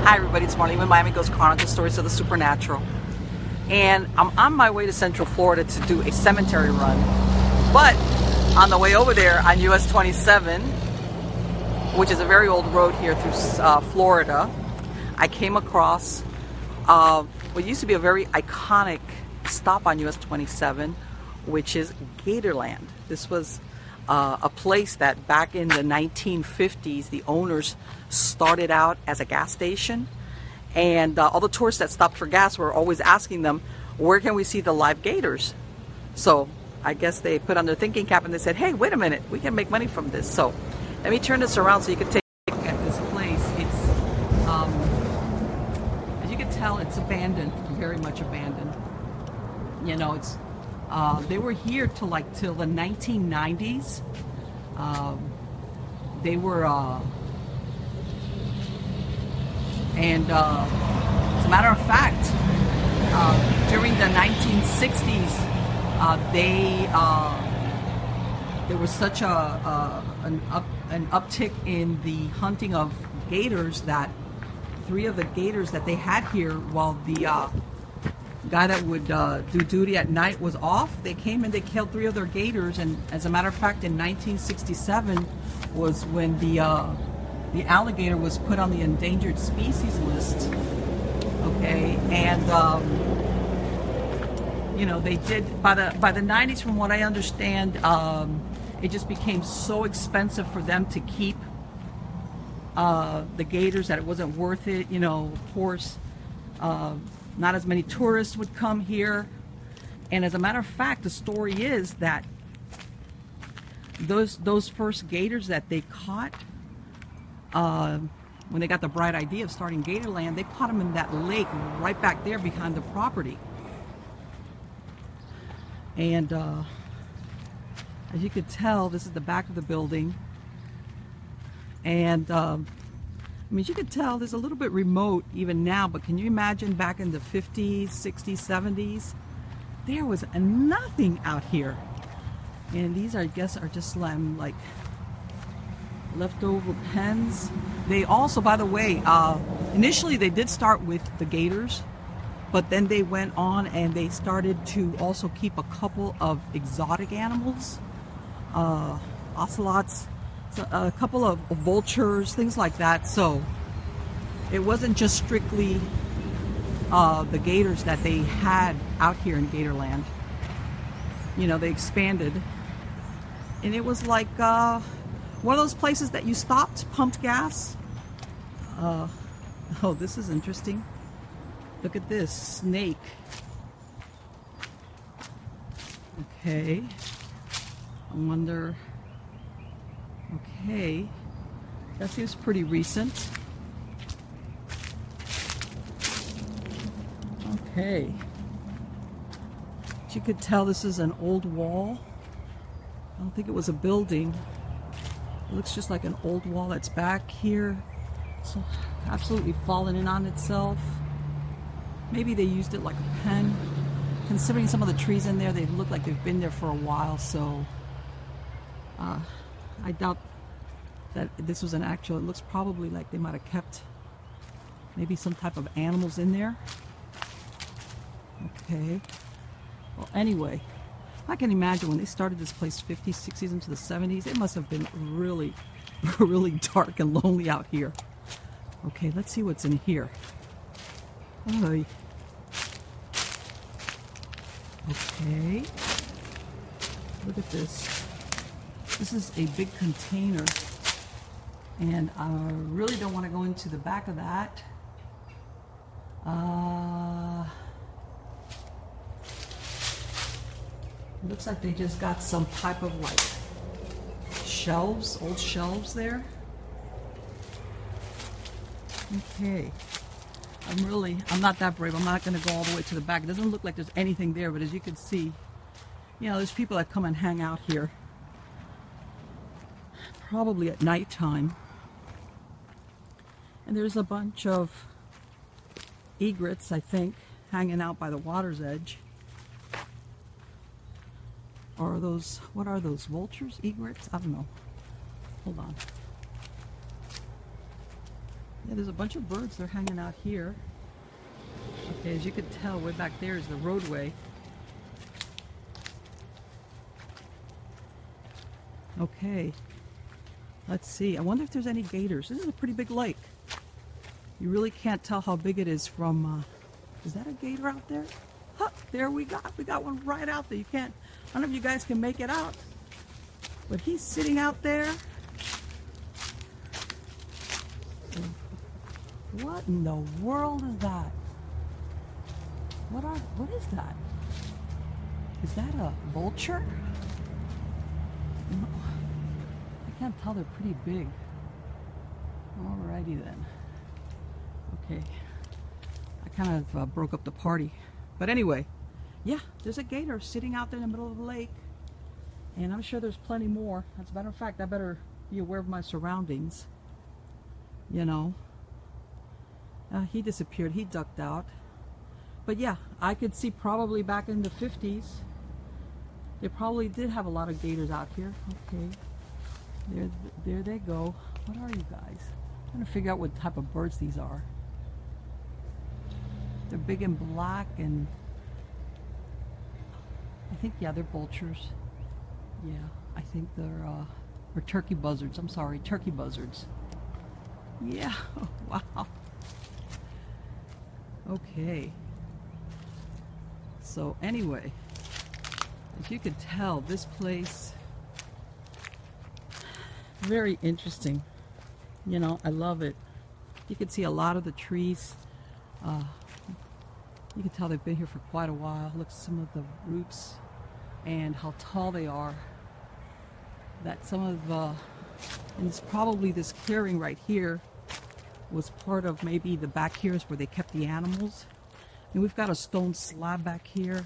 Hi everybody, it's Marlene with Miami Ghost Chronicles, Stories of the Supernatural. And I'm on my way to Central Florida to do a cemetery run. But on the way over there on US 27, which is a very old road here through Florida, I came across what used to be a very iconic stop on US 27, which is Gatorland. This was a place that back in the 1950s, the owners started out as a gas station, and all the tourists that stopped for gas were always asking them, where can we see the live gators? So I guess they put on their thinking cap and they said, hey, wait a minute, we can make money from this. So let me turn this around so you can take a look at this place. It's, as you can tell, it's abandoned, very much abandoned. You know, it's they were here till the 1990s. They were, as a matter of fact, during the 1960s, there was such an uptick in the hunting of gators that 3 of the gators that they had here, while the guy that would do duty at night was off, they came and they killed 3 of their gators. And as a matter of fact, in 1967 was when the alligator was put on the endangered species list. Okay, and you know, they did by the 90s, from what I understand, it just became so expensive for them to keep the gators that it wasn't worth it. You know, of course, not as many tourists would come here. And as a matter of fact, the story is that those first gators that they caught, when they got the bright idea of starting Gatorland, they caught them in that lake right back there behind the property. And as you could tell, this is the back of the building. And I mean, you could tell there's a little bit remote even now, but can you imagine back in the 50s, 60s, 70s? There was nothing out here. And these, I guess, are just like leftover pens. They also, by the way, initially they did start with the gators, but then they went on and they started to also keep a couple of exotic animals, ocelots, a couple of vultures, things like that. So it wasn't just strictly the gators that they had out here in Gatorland. You know, they expanded, and it was like one of those places that you stopped, pumped gas. Oh, this is interesting. Look at this snake. Okay, I wonder. Okay, that seems pretty recent. Okay, but you could tell this is an old wall. I don't think it was a building. It looks just like an old wall that's back here. So absolutely fallen in on itself. Maybe they used it like a pen. Considering some of the trees in there, they look like they've been there for a while, so I doubt that this was an actual. It looks probably like they might have kept maybe some type of animals in there. Okay. Well, anyway, I can imagine when they started this place 50s, 60s into the 70s, it must have been really, really dark and lonely out here. Okay, let's see what's in here. Oh. Okay. Look at this. This is a big container, and I really don't want to go into the back of that. It looks like they just got some type of like shelves, old shelves there. Okay. I'm not that brave. I'm not going to go all the way to the back. It doesn't look like there's anything there, but as you can see, you know, there's people that come and hang out here. Probably at nighttime. And there's a bunch of egrets, I think, hanging out by the water's edge. Or are those, what are those, vultures? Egrets? I don't know. Hold on. Yeah, there's a bunch of birds. They're hanging out here. Okay, as you can tell, way back there is the roadway. Okay, let's see. I wonder if there's any gators. This is a pretty big lake. You really can't tell how big it is from, is that a gator out there? Huh, there we got one right out there. You can't, I don't know if you guys can make it out, but he's sitting out there. What in the world is that? What is that? Is that a vulture? No, I can't tell. They're pretty big. Alrighty then. Okay, I kind of broke up the party, but anyway, yeah, there's a gator sitting out there in the middle of the lake, and I'm sure there's plenty more. As a matter of fact, I better be aware of my surroundings. You know, he disappeared. He ducked out. But yeah, I could see probably back in the 50s, they probably did have a lot of gators out here. Okay, there they go. What are you guys? I'm trying to figure out what type of birds these are. They're big and black, and I think, yeah, they're vultures. Yeah, I think they're, or turkey buzzards. I'm sorry, turkey buzzards. Yeah, wow. Okay. So anyway, as you can tell, this place, very interesting. You know, I love it. You can see a lot of the trees. You can tell they've been here for quite a while. Look at some of the roots and how tall they are. That some of, and it's probably this clearing right here was part of maybe the back here is where they kept the animals. And we've got a stone slab back here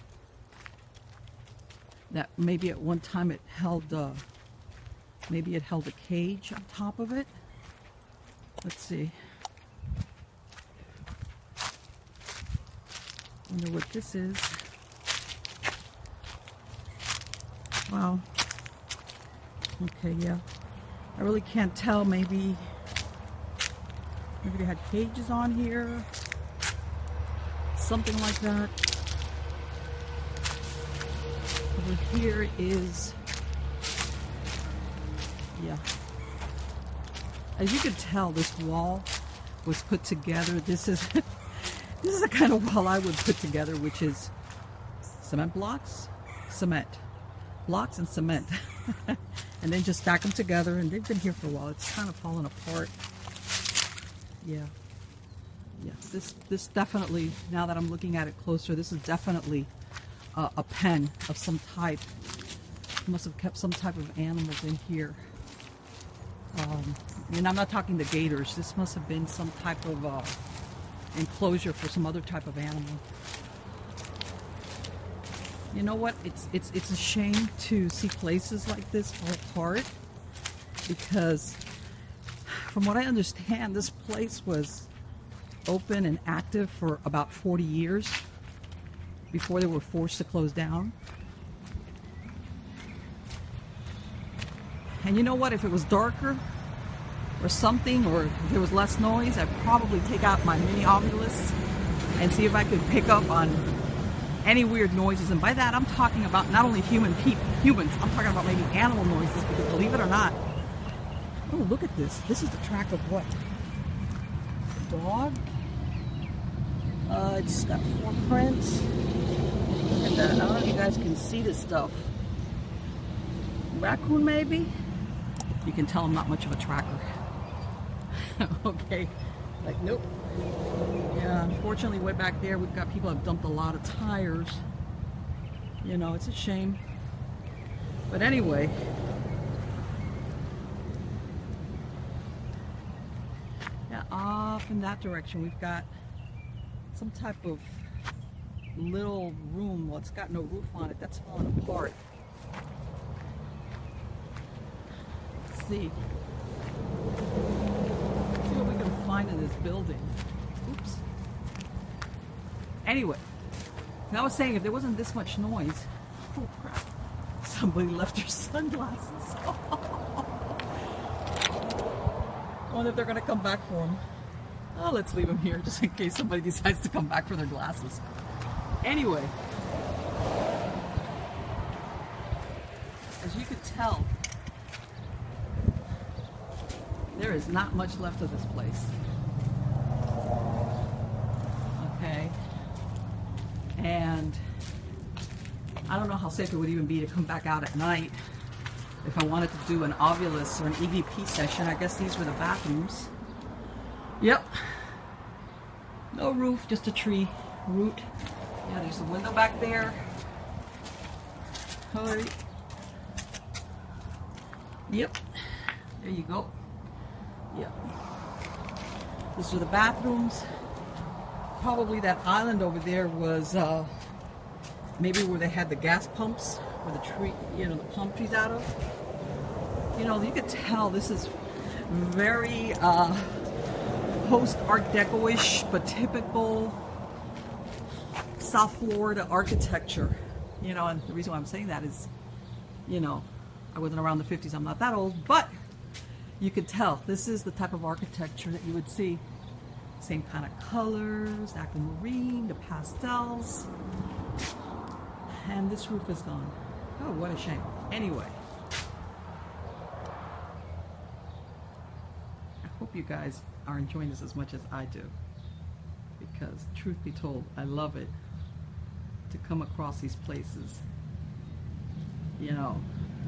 that maybe at one time it held, maybe it held a cage on top of it. Let's see. Wonder what this is. Wow. Okay, yeah. I really can't tell. Maybe they had cages on here. Something like that. Over here is, yeah. As you can tell, this wall was put together. This is this is the kind of wall I would put together, which is cement blocks, cement, blocks and cement, and then just stack them together. And they've been here for a while. It's kind of fallen apart. Yeah. Yeah, this definitely, now that I'm looking at it closer, this is definitely a pen of some type. Must have kept some type of animals in here. And I'm not talking the gators. This must have been some type of enclosure for some other type of animal. You know what? It's a shame to see places like this fall apart, because from what I understand, this place was open and active for about 40 years before they were forced to close down. And you know what? If it was darker or something, or if there was less noise, I'd probably take out my mini Ovilus and see if I could pick up on any weird noises. And by that, I'm talking about not only humans, I'm talking about maybe animal noises, because believe it or not, oh, look at this. This is the track of what? A dog? It's got footprints. Look at that. I don't know if you guys can see this stuff. Raccoon, maybe? You can tell I'm not much of a tracker. Okay. Like, nope. Yeah, unfortunately, way back there, we've got people have dumped a lot of tires. You know, it's a shame. But anyway. Yeah, off in that direction, we've got some type of little room. Well, it's got no roof on it. That's falling apart. Let's see. Let's see what we can find in this building. Oops. Anyway, I was saying, if there wasn't this much noise, oh crap, somebody left their sunglasses. wonder if they're gonna come back for him. Oh, let's leave him here just in case somebody decides to come back for their glasses. Anyway, as you could tell, there is not much left of this place. Okay, and I don't know how safe it would even be to come back out at night if I wanted to do an Ovilus or an EVP session. I guess these were the bathrooms. Yep. No roof, just a tree root. Yeah, there's a window back there. Alright. Yep. There you go. Yep. These are the bathrooms. Probably that island over there was maybe where they had the gas pumps, where the tree, you know, the palm trees out of. You know, you could tell this is very post Art Deco-ish, but typical South Florida architecture. You know, and the reason why I'm saying that is, you know, I wasn't around the 50s, I'm not that old, but you could tell this is the type of architecture that you would see. Same kind of colors, aquamarine, the pastels. And this roof is gone. Oh, what a shame. Anyway, I hope you guys are enjoying this as much as I do, because truth be told, I love it to come across these places. You know,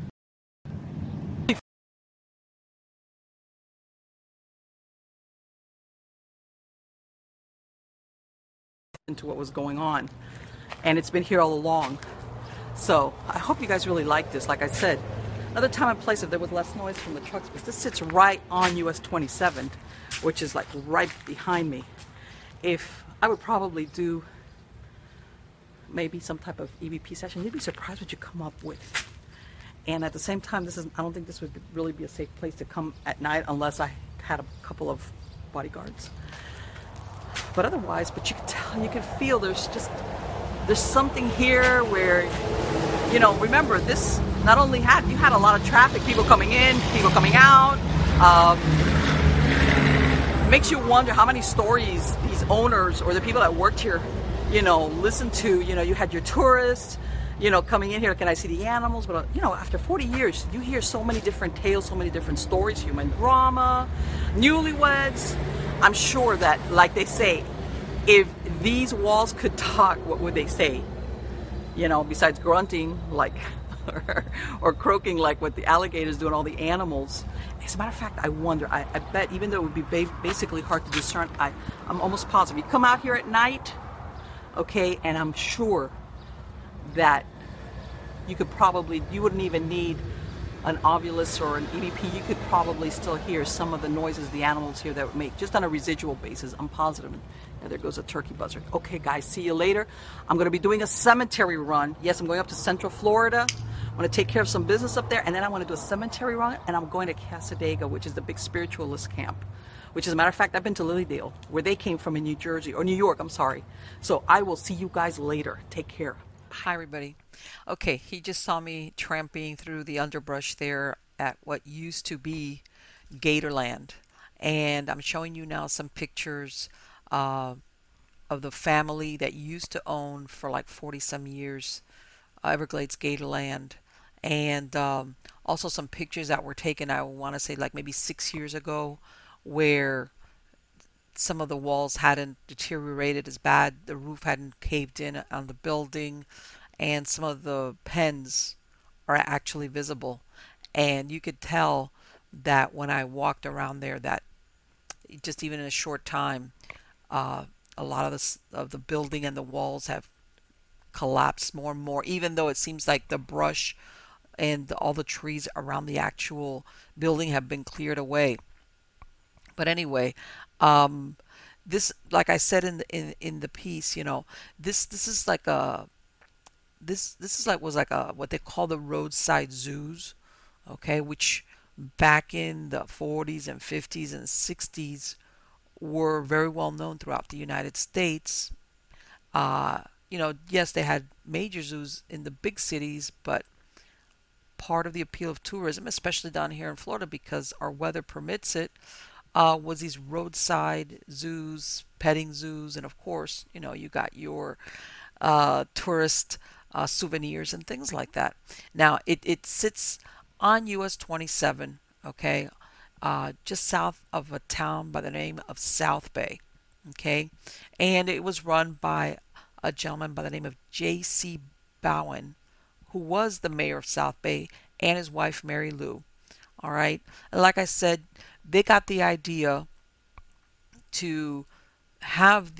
into what was going on, and it's been here all along. So I hope you guys really like this. Like I said, another time and place if there was less noise from the trucks, because this sits right on US 27, which is like right behind me. If I would probably do maybe some type of EVP session, you'd be surprised what you come up with. And at the same time, I don't think this would really be a safe place to come at night unless I had a couple of bodyguards. But otherwise, but you can tell, you can feel there's something here where, you know, remember this not only you had a lot of traffic, people coming in, people coming out. Makes you wonder how many stories these owners or the people that worked here, you know, listen to. You know, you had your tourists, you know, coming in here, can I see the animals? But, you know, after 40 years, you hear so many different tales, so many different stories, human drama, newlyweds. I'm sure that, like they say, if these walls could talk, what would they say? You know, besides grunting, like, or croaking like what the alligators do and all the animals. As a matter of fact, I wonder, I bet, even though it would be basically hard to discern, I'm almost positive. You come out here at night, okay, and I'm sure that you wouldn't even need an Ovilus or an EVP. You could probably still hear some of the noises the animals here that would make, just on a residual basis. I'm positive. And there goes a turkey buzzard. Okay, guys, see you later. I'm going to be doing a cemetery run. Yes, I'm going up to Central Florida. I want to take care of some business up there, and then I want to do a cemetery run, and I'm going to Cassadaga, which is the big spiritualist camp. Which, as a matter of fact, I've been to Lilydale, where they came from in New Jersey, or New York, I'm sorry. So I will see you guys later. Take care. Hi, everybody. Okay, he just saw me tramping through the underbrush there at what used to be Gatorland. And I'm showing you now some pictures of the family that used to own for like 40 some years Everglades Gatorland. And also some pictures that were taken, I want to say like maybe 6 years ago, where some of the walls hadn't deteriorated as bad, the roof hadn't caved in on the building, and some of the pens are actually visible. And you could tell that when I walked around there, that just even in a short time, a lot of the building and the walls have collapsed more and more, even though it seems like the brush and all the trees around the actual building have been cleared away. But anyway, this, like I said in the piece, you know, this is like was like a what they call the roadside zoos, okay, which back in the 40s and 50s and 60s were very well known throughout the United States. You know, yes, they had major zoos in the big cities, but part of the appeal of tourism, especially down here in Florida, because our weather permits it, was these roadside zoos, petting zoos, and of course, you got your tourist souvenirs and things like that. Now, it sits on US 27, okay, just south of a town by the name of South Bay, okay, and it was run by a gentleman by the name of J.C. Bowen, who was the mayor of South Bay, and his wife Mary Lou. All right, and like I said, they got the idea to have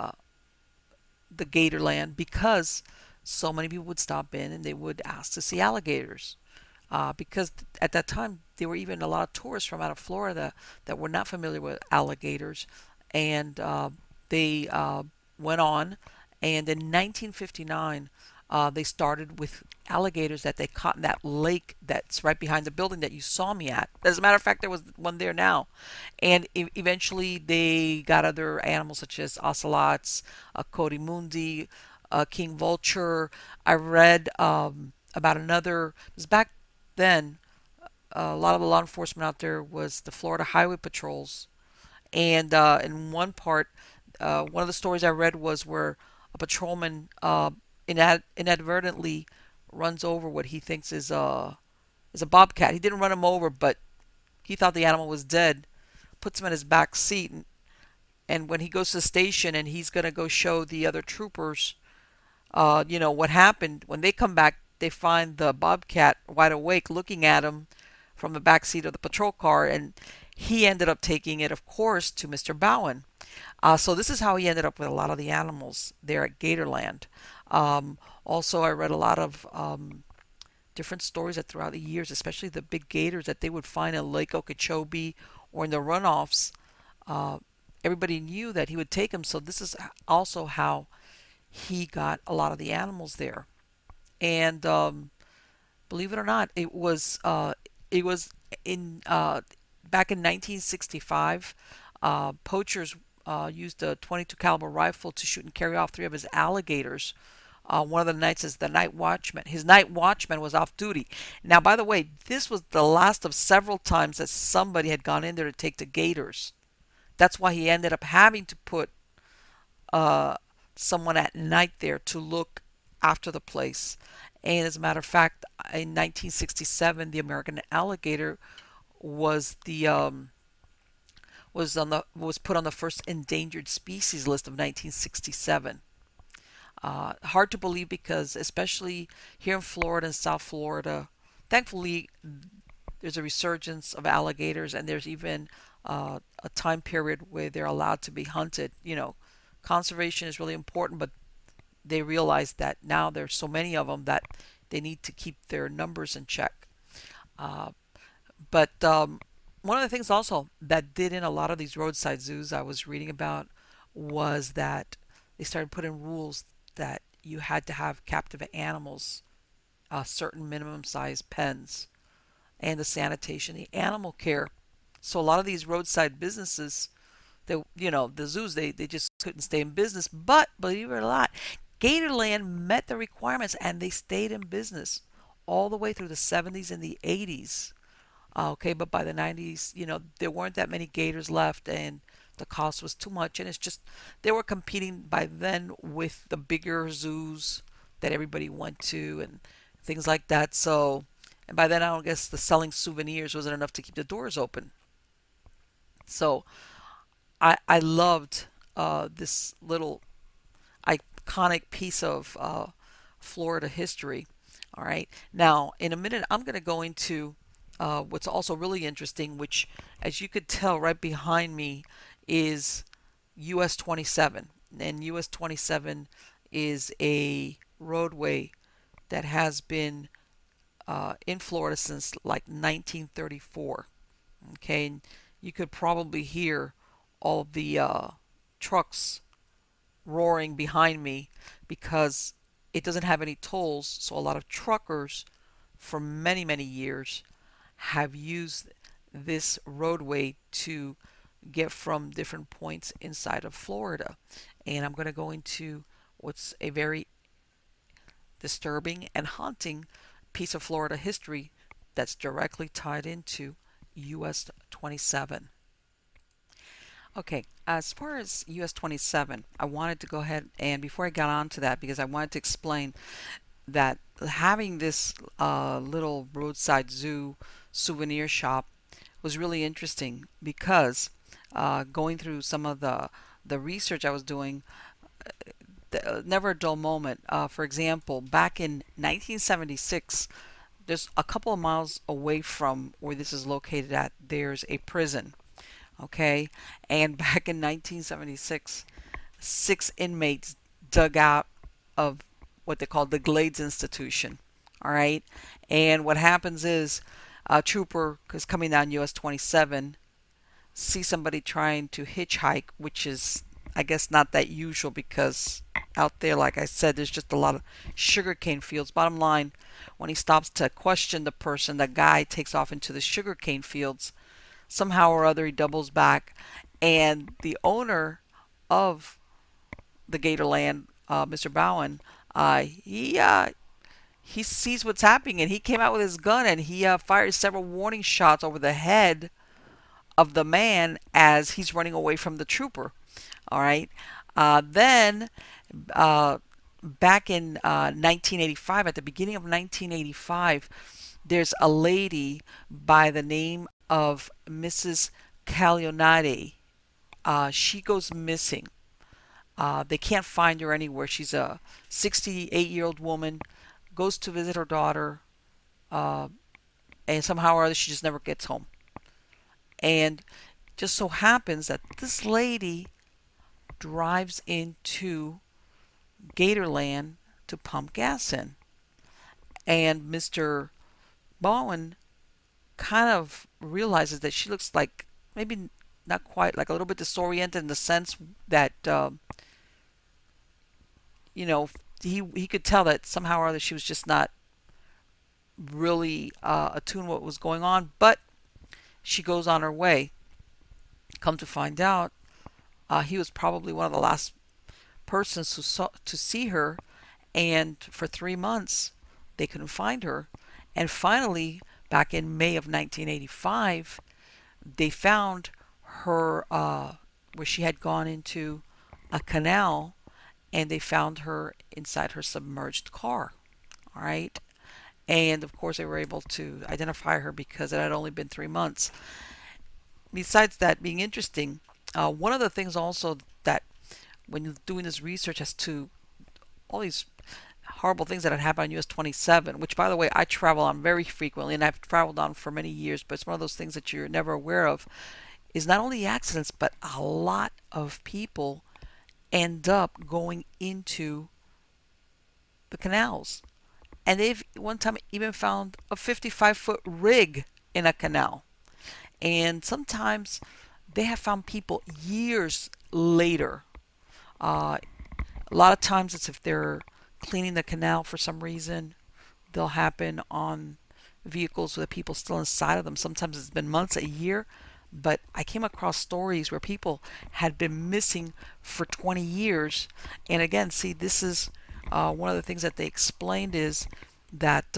the Gatorland because so many people would stop in and they would ask to see alligators. Because at that time there were even a lot of tourists from out of Florida that were not familiar with alligators, and they went on, and in 1959 they started with alligators that they caught in that lake that's right behind the building that you saw me at. As a matter of fact, there was one there now, and eventually they got other animals such as ocelots, Codimundi, king vulture. I read about another. It was back then. A lot of the law enforcement out there was the Florida Highway Patrols, and in one part, one of the stories I read was where a patrolman inadvertently runs over what he thinks is a bobcat. He didn't run him over, but he thought the animal was dead. Puts him in his back seat, and when he goes to the station and he's gonna go show the other troopers, what happened. When they come back, they find the bobcat wide awake, looking at him from the back seat of the patrol car, and he ended up taking it, of course, to Mr. Bowen. So this is how he ended up with a lot of the animals there at Gatorland. Also, I read a lot of different stories that throughout the years, especially the big gators that they would find in Lake Okeechobee or in the runoffs, uh, everybody knew that he would take them. So this is also how he got a lot of the animals there. And believe it or not, it was in back in 1965. Poachers used a 22 caliber rifle to shoot and carry off three of his alligators. One of the nights is the night watchman. His night watchman was off duty. Now, by the way, this was the last of several times that somebody had gone in there to take the gators. That's why he ended up having to put uh, someone at night there to look after the place. And as a matter of fact, in 1967, the American alligator was the was put on the first endangered species list of 1967. Hard to believe because, especially here in Florida and South Florida, thankfully there's a resurgence of alligators, and there's even a time period where they're allowed to be hunted. Conservation is really important, but they realize that now there's so many of them that they need to keep their numbers in check. Uh, but one of the things also that did in a lot of these roadside zoos I was reading about was that they started putting rules that you had to have captive animals, certain minimum size pens, and the sanitation, the animal care. So a lot of these roadside businesses, the zoos, they just couldn't stay in business. But believe it or not, Gatorland met the requirements and they stayed in business all the way through the 70s and the 80s. Okay, but by the 90s, there weren't that many gators left, and the cost was too much. And it's just, they were competing by then with the bigger zoos that everybody went to and things like that. So, and by then, I don't guess the selling souvenirs wasn't enough to keep the doors open. So, I loved this little iconic piece of Florida history. All right. Now, in a minute, I'm going to go into what's also really interesting, which, as you could tell right behind me, is US 27. And US 27 is a roadway that has been in Florida since like 1934. Okay. And you could probably hear all the trucks roaring behind me because it doesn't have any tolls. So a lot of truckers for many, many years have used this roadway to get from different points inside of Florida. And I'm going to go into what's a very disturbing and haunting piece of Florida history that's directly tied into US 27. Okay, as far as US 27, I wanted to go ahead and before I got on to that, because I wanted to explain that having this little roadside zoo souvenir shop was really interesting because going through some of the research I was doing, never a dull moment. For example, back in 1976, there's a couple of miles away from where this is located at, there's a prison. Okay, and back in 1976, 6 inmates dug out of what they call the Glades Institution. All right, and what happens is a trooper is coming down US 27, see somebody trying to hitchhike, which is, I guess, not that usual because out there, like I said, there's just a lot of sugarcane fields. Bottom line, when he stops to question the person, the guy takes off into the sugarcane fields. Somehow or other, he doubles back, and the owner of the Gatorland, Mr. Bowen, he sees what's happening, and he came out with his gun and he fired several warning shots over the head of the man as he's running away from the trooper. All right. Then, back in 1985, at the beginning of 1985, there's a lady by the name of Mrs. Caglionati. She goes missing. They can't find her anywhere. She's a 68-year-old woman, goes to visit her daughter, uh, and somehow or other she just never gets home. And just so happens that this lady drives into Gatorland to pump gas in. And Mr. Bowen kind of realizes that she looks like maybe not quite, like a little bit disoriented in the sense that you know he could tell that somehow or other she was just not really attuned to what was going on, but she goes on her way. Come to find out, he was probably one of the last persons who saw to see her, and for 3 months they couldn't find her. And finally, back in May of 1985, they found her where she had gone into a canal, and they found her inside her submerged car. All right. And of course, they were able to identify her because it had only been 3 months. Besides that being interesting, one of the things also that when doing this research as to all these horrible things that had happened on US 27, which by the way I travel on very frequently and I've traveled on for many years, but it's one of those things that you're never aware of, is not only accidents, but a lot of people end up going into the canals. And they've one time even found a 55-foot rig in a canal. And sometimes they have found people years later. A lot of times it's if they're cleaning the canal for some reason, they'll happen on vehicles with people still inside of them. Sometimes it's been months, a year, but I came across stories where people had been missing for 20 years. And again, see, this is one of the things that they explained is that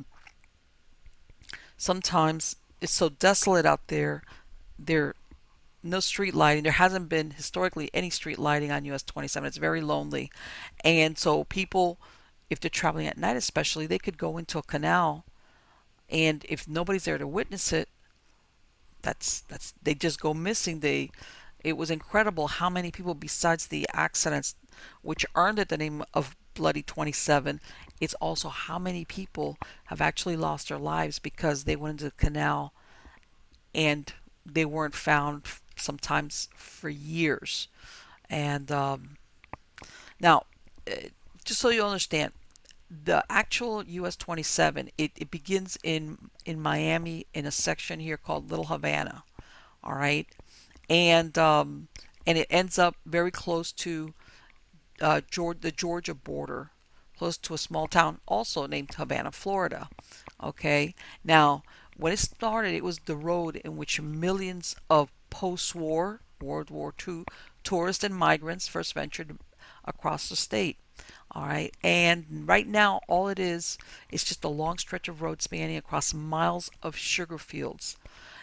sometimes it's so desolate out there. There no street lighting. There hasn't been historically any street lighting on US 27. It's very lonely. And so people, if they're traveling at night especially, they could go into a canal, and if nobody's there to witness it, that's they just go missing. It was incredible how many people besides the accidents which earned it the name of Bloody 27, it's also how many people have actually lost their lives because they went into the canal and they weren't found sometimes for years. And now, just so you understand, the actual US 27, it begins in Miami in a section here called Little Havana. All right. And it ends up very close to the Georgia border, close to a small town also named Havana, Florida. Okay. Now, when it started, it was the road in which millions of post-war, World War II, tourists and migrants first ventured across the state. All right. And right now, all it is just a long stretch of road spanning across miles of sugar fields.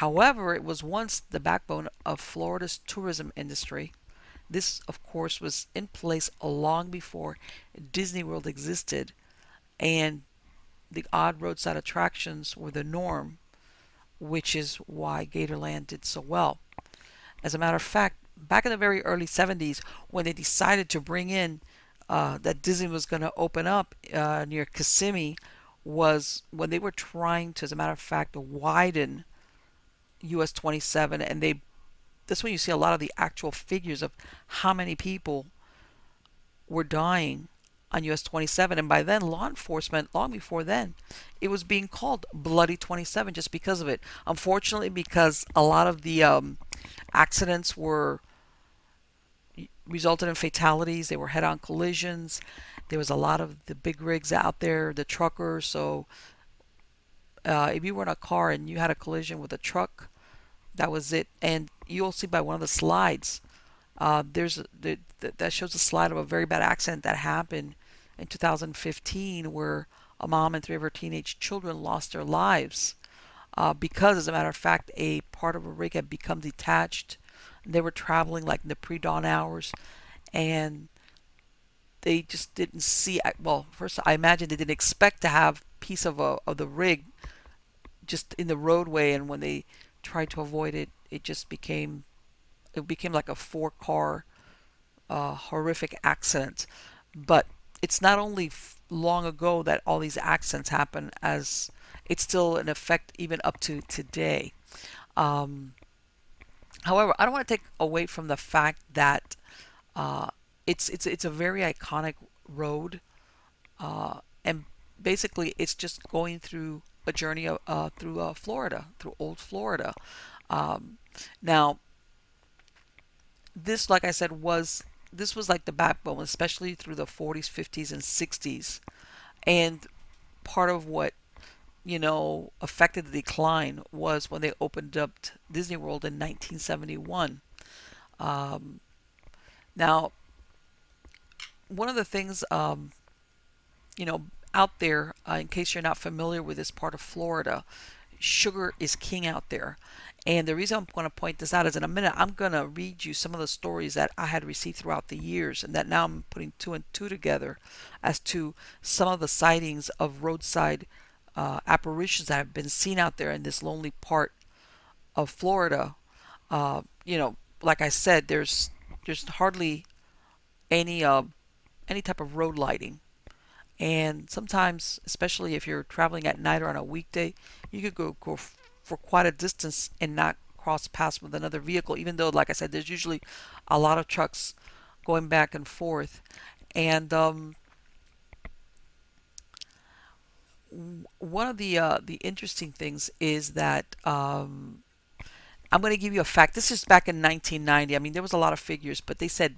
However, it was once the backbone of Florida's tourism industry. This, of course, was in place long before Disney World existed, and the odd roadside attractions were the norm, which is why Gatorland did so well. As a matter of fact, back in the very early 70s, when they decided to bring in that Disney was going to open up near Kissimmee, was when they were trying to, as a matter of fact, widen US 27, and that's when you see a lot of the actual figures of how many people were dying on US 27. And by then, law enforcement, long before then, it was being called Bloody 27 just because of it. Unfortunately, because a lot of the accidents resulted in fatalities, they were head-on collisions. There was a lot of the big rigs out there, the truckers. So if you were in a car and you had a collision with a truck, that was it. And you'll see by one of the slides, that shows a slide of a very bad accident that happened in 2015 where a mom and three of her teenage children lost their lives because, as a matter of fact, a part of a rig had become detached. They were traveling like in the pre-dawn hours, and they just didn't see. Well, first I imagine they didn't expect to have piece of the rig just in the roadway, and when they tried to avoid it, it became like a four-car horrific accident. But it's not only long ago that all these accidents happen, as it's still in effect even up to today. However, I don't want to take away from the fact that it's a very iconic road, and basically it's just going through a journey through Florida, through old Florida. Now, this, like I said, was like the backbone, especially through the 40s, 50s, and 60s, and part of what affected the decline was when they opened up Disney World in 1971. Now, one of the things, out there, in case you're not familiar with this part of Florida, sugar is king out there. And the reason I'm going to point this out is in a minute, I'm going to read you some of the stories that I had received throughout the years, and that now I'm putting two and two together as to some of the sightings of roadside apparitions that have been seen out there in this lonely part of Florida. Like I said, there's hardly any type of road lighting, and sometimes, especially if you're traveling at night or on a weekday, you could go for quite a distance and not cross paths with another vehicle, even though, like I said, there's usually a lot of trucks going back and forth. And one of the interesting things is that I'm going to give you a fact. This is back in 1990. I mean, there was a lot of figures, but they said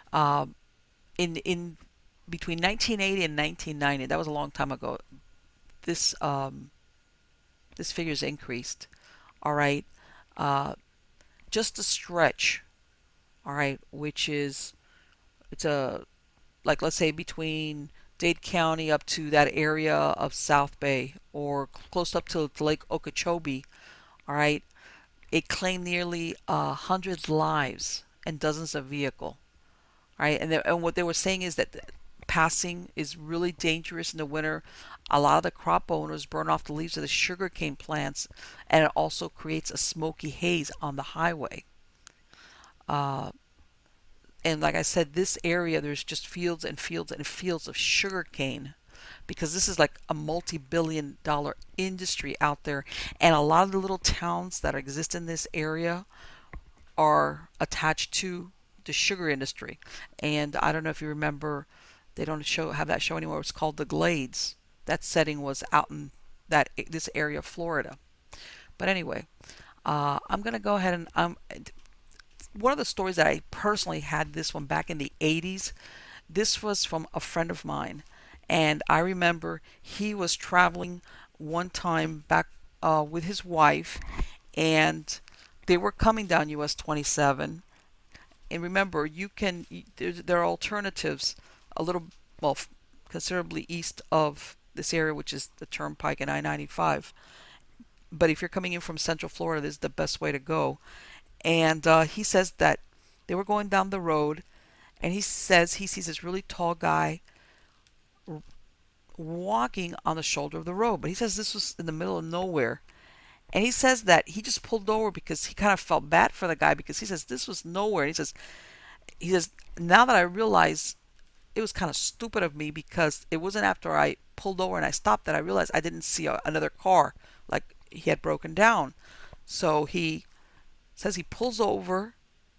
in between 1980 and 1990, that was a long time ago, this figure's increased. All right, just a stretch. All right, which is it's a like, let's say, between Dade County up to that area of South Bay, or close up to Lake Okeechobee. All right, it claimed nearly 100 lives and dozens of vehicles. Right, and what they were saying is that passing is really dangerous in the winter. A lot of the crop owners burn off the leaves of the sugarcane plants, and it also creates a smoky haze on the highway. And like I said, this area, there's just fields and fields and fields of sugarcane, because this is like a multi-billion-dollar industry out there, and a lot of the little towns that exist in this area are attached to the sugar industry. And I don't know if you remember, they don't have that show anymore. It's called The Glades. That setting was out in this area of Florida. But anyway, I'm gonna go ahead and one of the stories that I personally had, this one back in the 80s. This was from a friend of mine, and I remember he was traveling one time back with his wife, and they were coming down US 27. And remember, there are alternatives a little, well, considerably east of this area, which is the Turnpike and I-95. but if you're coming in from Central Florida, this is the best way to go. And he says that they were going down the road, and he says he sees this really tall guy walking on the shoulder of the road. But he says this was in the middle of nowhere. And he says that he just pulled over because he kind of felt bad for the guy, because he says this was nowhere. He says now that I realize it was kind of stupid of me, because it wasn't after I pulled over and I stopped that I realized I didn't see another car, like he had broken down. So he says he pulls over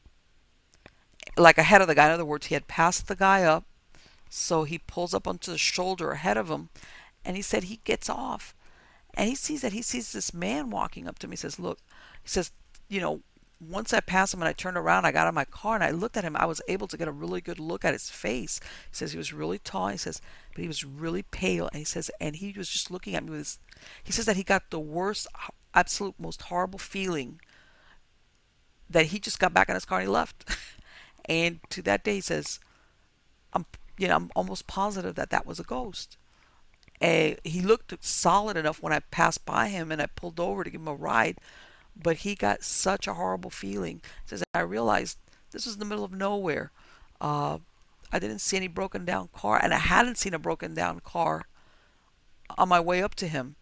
like ahead of the guy. In other words, he had passed the guy up, so he pulls up onto the shoulder ahead of him, and he said he gets off, and he sees this man walking up to me. He says, look, he says, you know, once I passed him and I turned around, I got out of my car and I looked at him. I was able to get a really good look at his face. He says he was really tall. He says, but he was really pale. And he says, and he was just looking at me with his, he says that he got the worst, absolute, most horrible feeling that he just got back in his car and he left. And to that day, he says, I'm almost positive that that was a ghost. And he looked solid enough when I passed by him and I pulled over to give him a ride, but he got such a horrible feeling. He says, I realized this was in the middle of nowhere. I didn't see any broken down car, and I hadn't seen a broken down car on my way up to him.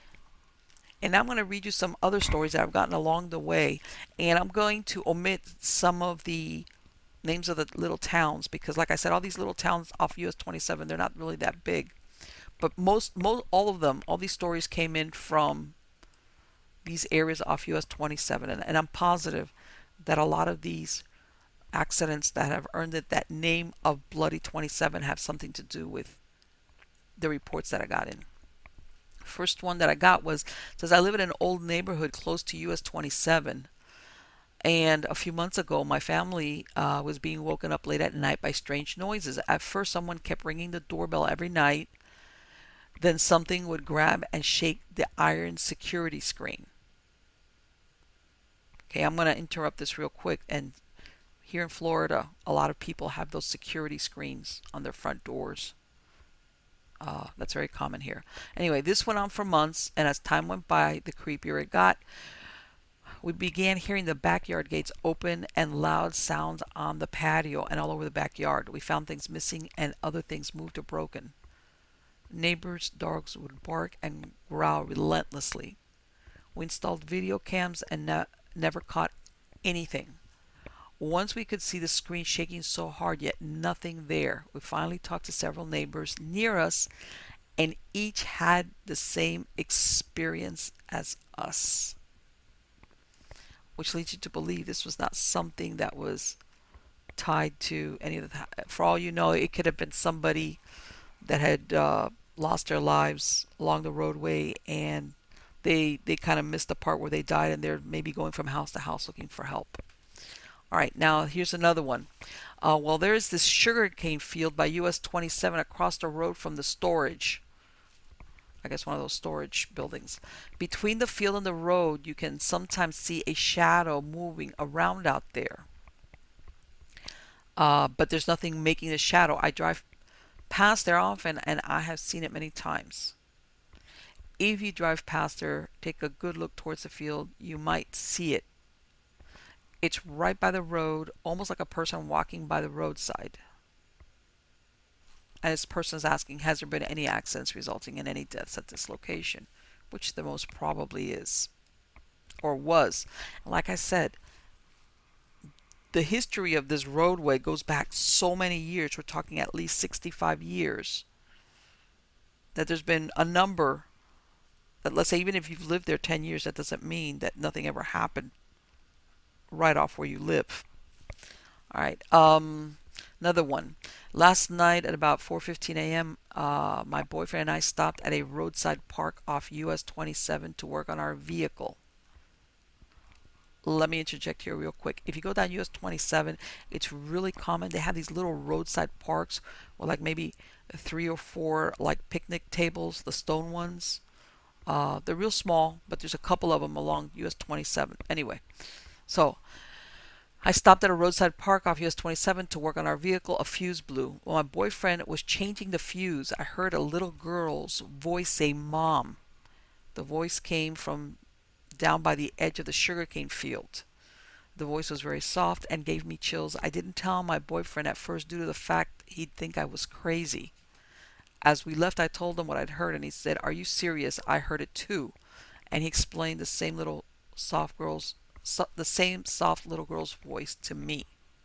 And I'm going to read you some other stories that I've gotten along the way, and I'm going to omit some of the names of the little towns, because like I said, all these little towns off US 27, they're not really that big. But most all of them, all these stories came in from these areas off US 27, and I'm positive that a lot of these accidents that have earned it that name of Bloody 27 have something to do with the reports that I got in. First one that I got says I live in an old neighborhood close to US 27, and a few months ago my family was being woken up late at night by strange noises. At first someone kept ringing the doorbell every night, then something would grab and shake the iron security screen. Okay, I'm going to interrupt this real quick. And here in Florida, a lot of people have those security screens on their front doors. That's very common here. Anyway, this went on for months, and as time went by, the creepier it got. We began hearing the backyard gates open and loud sounds on the patio and all over the backyard. We found things missing and other things moved or broken. Neighbors' dogs would bark and growl relentlessly. We installed video cams and never caught anything. Once we could see the screen shaking so hard, yet nothing there. We finally talked to several neighbors near us, and each had the same experience as us. Which leads you to believe this was not something that was tied to any of the... For all you know, it could have been somebody that had lost their lives along the roadway, and they kind of missed the part where they died, and they're maybe going from house to house looking for help. All right, now here's another one. Well, there's this sugarcane field by US 27 across the road from the storage. I guess one of those storage buildings. Between the field and the road, you can sometimes see a shadow moving around out there. But there's nothing making the shadow. I drive past there often, and I have seen it many times. If you drive past there, take a good look towards the field, you might see it. It's right by the road, almost like a person walking by the roadside. And this person is asking, has there been any accidents resulting in any deaths at this location? Which there most probably is, or was. And like I said, the history of this roadway goes back so many years. We're talking at least 65 years. That there's been a number, that let's say even if you've lived there 10 years, that doesn't mean that nothing ever happened right off where you live. All right, another one. Last night at about 4:15 a.m., my boyfriend and I stopped at a roadside park off US 27 to work on our vehicle. Let me interject here real quick. If you go down US 27, it's really common. They have these little roadside parks with like maybe 3 or 4 like picnic tables, the stone ones. They're real small, but there's a couple of them along US 27. Anyway, so I stopped at a roadside park off US 27 to work on our vehicle. A fuse blew. While my boyfriend was changing the fuse, I heard a little girl's voice say, "Mom." The voice came from down by the edge of the sugarcane field. The voice was very soft and gave me chills. I didn't tell my boyfriend at first due to the fact he'd think I was crazy. As we left, I told him what I'd heard, and he said, "Are you serious? I heard it too." And he explained the same soft little girl's voice to me.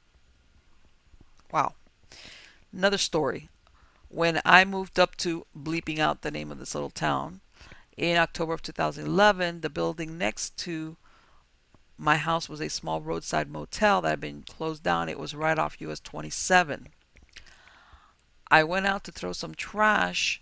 Wow. Another story. When I moved up to, bleeping out the name of this little town, in October of 2011, the building next to my house was a small roadside motel that had been closed down. It was right off US 27. I went out to throw some trash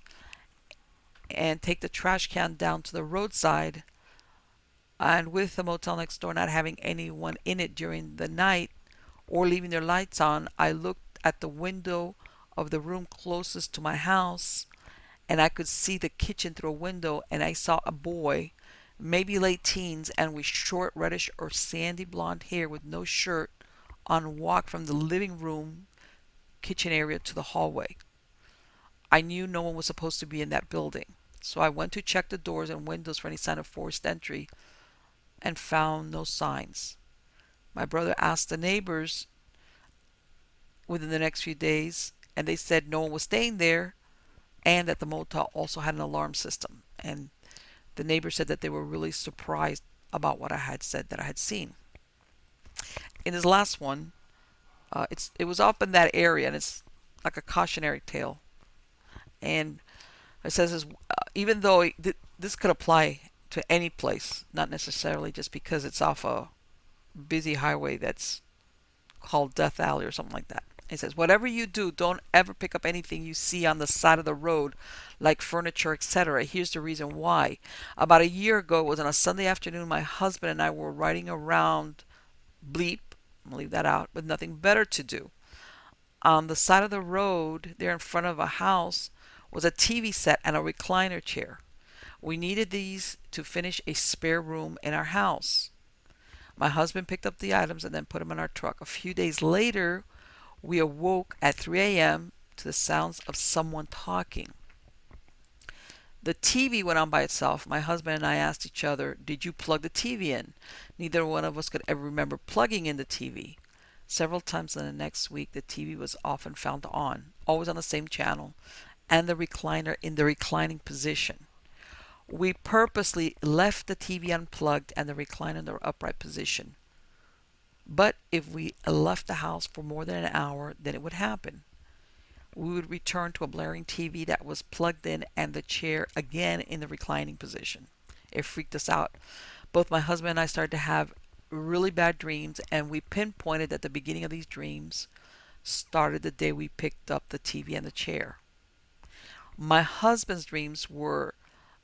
and take the trash can down to the roadside, and with the motel next door not having anyone in it during the night or leaving their lights on, I looked at the window of the room closest to my house, and I could see the kitchen through a window, and I saw a boy, maybe late teens, and with short reddish or sandy blonde hair with no shirt on, walk from the living room kitchen area to the hallway. I knew no one was supposed to be in that building, so I went to check the doors and windows for any sign of forced entry and found no signs. My brother asked the neighbors within the next few days, and they said no one was staying there and that the motel also had an alarm system. And the neighbors said that they were really surprised about what I had said that I had seen. In this last one, it was up in that area, and it's like a cautionary tale. And it says, even though this could apply to any place, not necessarily just because it's off a busy highway that's called Death Alley or something like that. It says, whatever you do, don't ever pick up anything you see on the side of the road, like furniture, etc. Here's the reason why. About a year ago, it was on a Sunday afternoon, my husband and I were riding around bleep, I'm going to leave that out, with nothing better to do. On the side of the road, there in front of a house, was a TV set and a recliner chair. We needed these to finish a spare room in our house. My husband picked up the items and then put them in our truck. A few days later, we awoke at 3 a.m. to the sounds of someone talking. The TV went on by itself. My husband and I asked each other, "Did you plug the TV in?" Neither one of us could ever remember plugging in the TV. Several times in the next week, the TV was often found on, always on the same channel, and the recliner in the reclining position. We purposely left the TV unplugged and the recliner in the upright position. But if we left the house for more than an hour, then it would happen. We would return to a blaring TV that was plugged in and the chair again in the reclining position. It freaked us out. Both my husband and I started to have really bad dreams, and we pinpointed that the beginning of these dreams started the day we picked up the TV and the chair. My husband's dreams were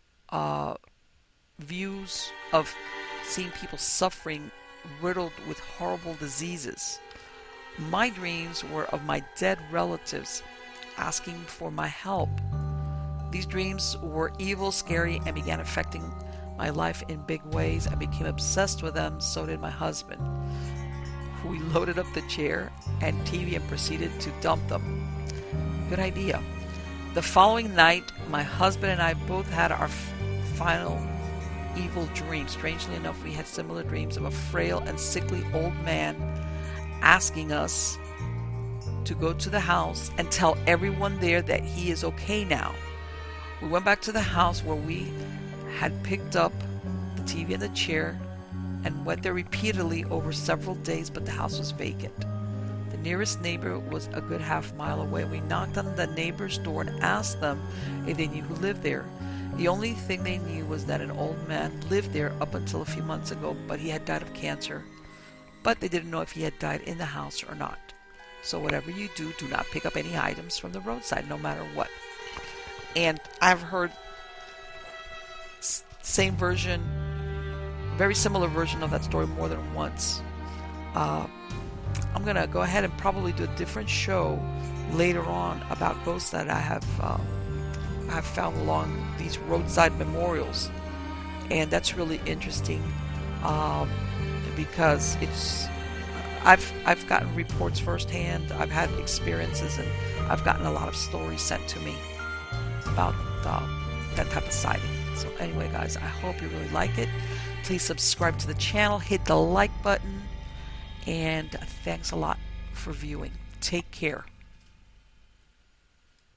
views of seeing people suffering, riddled with horrible diseases. My dreams were of my dead relatives asking for my help. These dreams were evil, scary, and began affecting my life in big ways. I became obsessed with them, so did my husband. We loaded up the chair and TV and proceeded to dump them. Good idea. The following night, my husband and I both had our final evil dream. Strangely enough, we had similar dreams of a frail and sickly old man asking us to go to the house and tell everyone there that he is okay now. We went back to the house where we had picked up the TV and the chair and went there repeatedly over several days, but the house was vacant. The nearest neighbor was a good half-mile away. We knocked on the neighbor's door and asked them if they knew who lived there. The only thing they knew was that an old man lived there up until a few months ago, but he had died of cancer. But they didn't know if he had died in the house or not. So whatever you do, do not pick up any items from the roadside, no matter what. And I've heard same version, very similar version of that story more than once. I'm going to go ahead and probably do a different show later on about ghosts that I have found along these roadside memorials. And that's really interesting because I've gotten reports firsthand. I've had experiences, and I've gotten a lot of stories sent to me about that type of sighting. So anyway, guys, I hope you really like it. Please subscribe to the channel, hit the like button, and thanks a lot for viewing. Take care.